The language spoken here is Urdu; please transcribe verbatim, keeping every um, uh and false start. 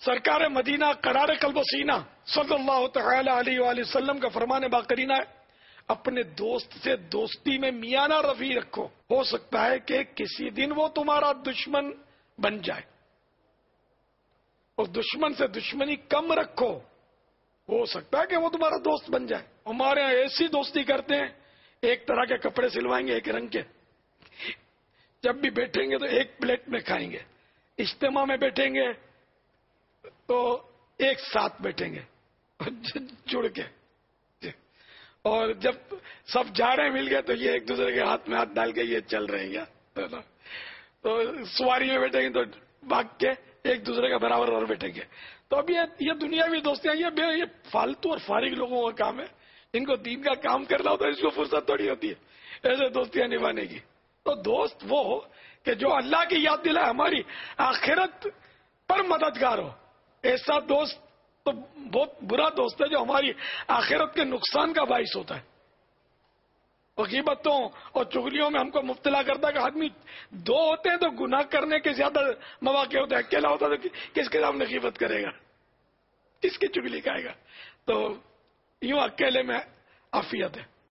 سرکار مدینہ قرار قلب و سینہ صلی اللہ تعالی علیہ وآلہ وسلم کا فرمان باقرینہ ہے، اپنے دوست سے دوستی میں میانہ روی رکھو، ہو سکتا ہے کہ کسی دن وہ تمہارا دشمن بن جائے، اور دشمن سے دشمنی کم رکھو، ہو سکتا ہے کہ وہ تمہارا دوست بن جائے۔ ہمارے یہاں ایسی دوستی کرتے ہیں، ایک طرح کے کپڑے سلوائیں گے ایک رنگ کے، جب بھی بیٹھیں گے تو ایک پلیٹ میں کھائیں گے، اجتماع میں بیٹھیں گے تو ایک ساتھ بیٹھیں گے جڑ کے، اور جب سب جا رہے ہیں مل گئے تو یہ ایک دوسرے کے ہاتھ میں ہاتھ ڈال کے یہ چل رہے ہیں، تو سواری میں بیٹھیں گے تو بھاگ کے ایک دوسرے کا برابر اور بیٹھیں گے۔ تو اب یہ دنیاوی دوستیاں یہ یہ فالتو اور فارغ لوگوں کا کام ہے، ان کو دین کا کام کرنا ہوتا ہے، اس کو فرصت تھوڑی ہوتی ہے ایسے دوستیاں نبھانے کی۔ تو دوست وہ ہو کہ جو اللہ کی یاد دلائے، ہماری آخرت پر مددگار ہو۔ ایسا دوست تو بہت برا دوست ہے جو ہماری آخرت کے نقصان کا باعث ہوتا ہے، اور غیبتوں اور چغلیوں میں ہم کو مبتلا کرتا ہے کہ آدمی دو ہوتے ہیں تو گناہ کرنے کے زیادہ مواقع ہوتے ہیں، اکیلا ہوتا ہے تو کس کے سامنے غیبت کرے گا، کس کی چغلی کھائے گا؟ تو یوں اکیلے میں عافیت ہے۔